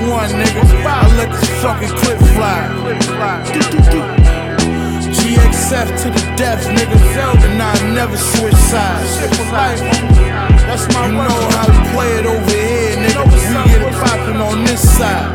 want, nigga. I let this fucking clip fly. GXF to the death, nigga. And I never switch sides. That's my you know how we play it over here, nigga. We get it poppin' on this side.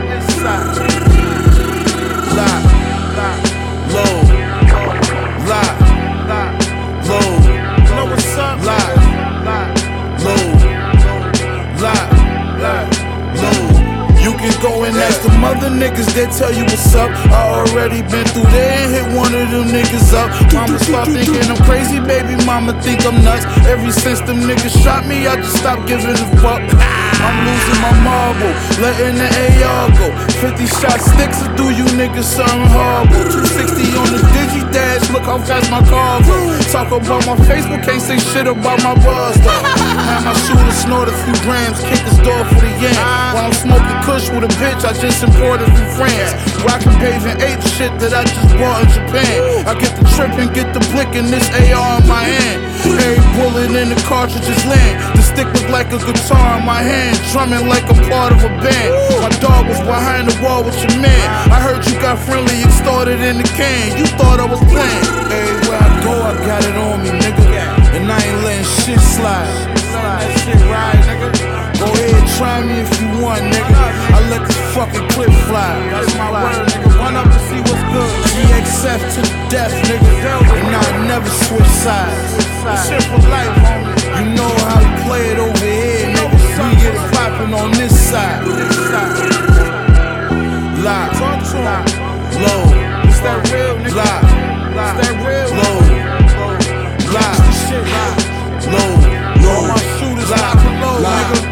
Lock, low, lock, low, know what's up? Lock, low, lock, low. You can go and ask the mother niggas, they tell you what's up. I already been through there and hit one of them niggas up. Mama start thinking I'm crazy, baby mama think I'm nuts. Ever since them niggas shot me, I just stopped giving a fuck. I'm losing my marble, letting the AR go. 50 shot sticks will do you niggas something horrible. 260 on the digi dash, look how fast my car go. Talk about my Facebook, can't say shit about my buzz though. Had my shooter snort a few grams, kick his door for the yen. While I'm smoking kush with a bitch I just imported from France. Rockin' paving ape shit that I just bought in Japan. I get the trip and get the blick in this AR in my hand. Every bullet in the cartridges land. The stick look like a guitar in my hand, drumming like I'm part of a band. My dog was behind the wall with your man. I heard you got friendly and started in the can. You thought I was playing. Everywhere I go, I got it on me, nigga. And I ain't letting shit slide. That shit ride, nigga. Go ahead, try me if you want, nigga. I let this fucking clip fly. That's my word, nigga. Run up and see what's good. GXF to the death, nigga. And I never switch sides. This shit for life, homie. You know how we play it over here, nigga. We get it poppin' on this side. Lock, low, it's that real, nigga. Lock, it's that real, low, lock, shit, low, low, my shooters lockin' low, nigga.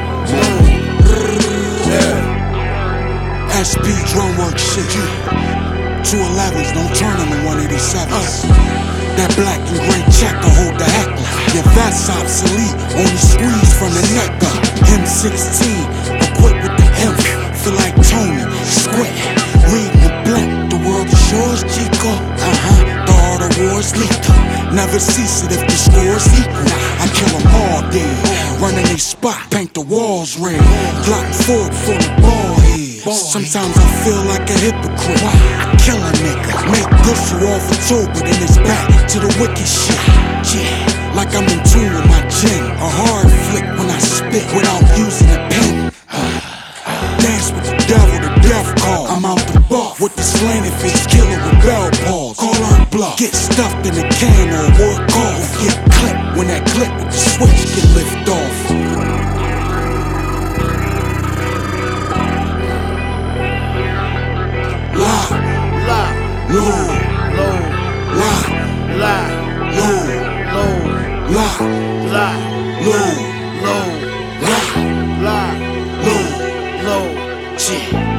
Yeah. SP drum work shit. 211s, don't turn on the 187s. That black and gray checker hold the heckler. Your vest obsolete, only squeeze from the neck up. M16, equipped with the hemp. Feel like Tony, squat. Reading the black, the world is yours, Chico. The art of war is lethal. Never cease it if the score's equal. I kill them all dead. Running a spot, paint the walls red. Glock forward for the ball head. Sometimes I feel like a hypocrite. I kill a nigga, make good for all for two, but then it's back to the wicked shit. Yeah, like I'm in tune with my gin. A hard flick when I spit without using a pen. Dance with the death call. I'm out the bar with the slanted face killer with bell balls. Call her bluff, get stuffed in a can or work off. Get clipped when that clip with the switch get lift off. Lock, low, low, lock, low, low, low, low, low, low, low, low, low,